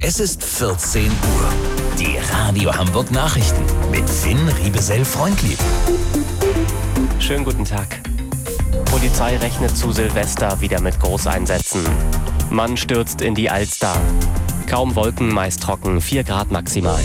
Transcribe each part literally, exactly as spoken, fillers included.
Es ist vierzehn Uhr. Die Radio Hamburg Nachrichten mit Finn Riebesell-Freundlieb. Schönen guten Tag. Polizei rechnet zu Silvester wieder mit Großeinsätzen. Mann stürzt in die Alster. Kaum Wolken, meist trocken, vier Grad maximal.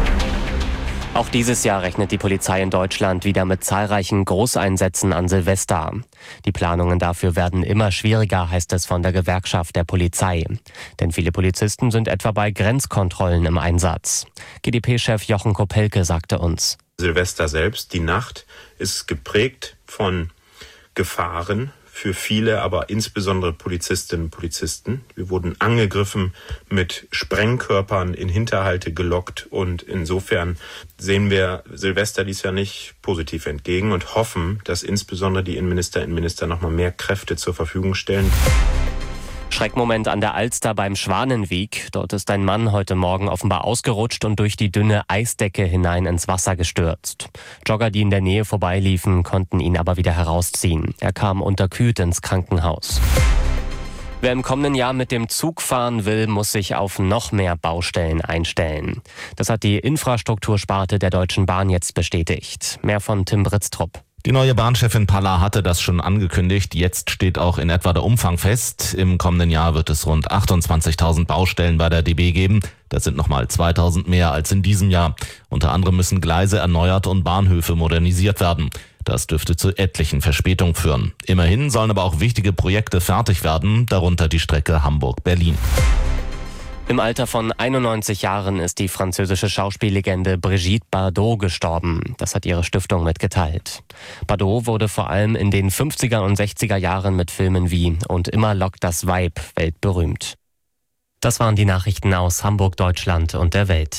Auch dieses Jahr rechnet die Polizei in Deutschland wieder mit zahlreichen Großeinsätzen an Silvester. Die Planungen dafür werden immer schwieriger, heißt es von der Gewerkschaft der Polizei. Denn viele Polizisten sind etwa bei Grenzkontrollen im Einsatz. G d P-Chef Jochen Kopelke sagte uns: Silvester selbst, die Nacht, ist geprägt von Gefahren für viele, aber insbesondere Polizistinnen und Polizisten. Wir wurden angegriffen, mit Sprengkörpern in Hinterhalte gelockt, und insofern sehen wir Silvester dies Jahr nicht positiv entgegen und hoffen, dass insbesondere die Innenministerinnen und Innenminister noch mal mehr Kräfte zur Verfügung stellen. Schreckmoment an der Alster beim Schwanenweg. Dort ist ein Mann heute Morgen offenbar ausgerutscht und durch die dünne Eisdecke hinein ins Wasser gestürzt. Jogger, die in der Nähe vorbeiliefen, konnten ihn aber wieder herausziehen. Er kam unterkühlt ins Krankenhaus. Wer im kommenden Jahr mit dem Zug fahren will, muss sich auf noch mehr Baustellen einstellen. Das hat die Infrastruktursparte der Deutschen Bahn jetzt bestätigt. Mehr von Tim Britztrup. Die neue Bahnchefin Palla hatte das schon angekündigt. Jetzt steht auch in etwa der Umfang fest. Im kommenden Jahr wird es rund achtundzwanzigtausend Baustellen bei der D B geben. Das sind nochmal zweitausend mehr als in diesem Jahr. Unter anderem müssen Gleise erneuert und Bahnhöfe modernisiert werden. Das dürfte zu etlichen Verspätungen führen. Immerhin sollen aber auch wichtige Projekte fertig werden, darunter die Strecke Hamburg-Berlin. Im Alter von einundneunzig Jahren ist die französische Schauspiellegende Brigitte Bardot gestorben. Das hat ihre Stiftung mitgeteilt. Bardot wurde vor allem in den fünfziger und sechziger Jahren mit Filmen wie Und immer lockt das Weib weltberühmt. Das waren die Nachrichten aus Hamburg, Deutschland und der Welt.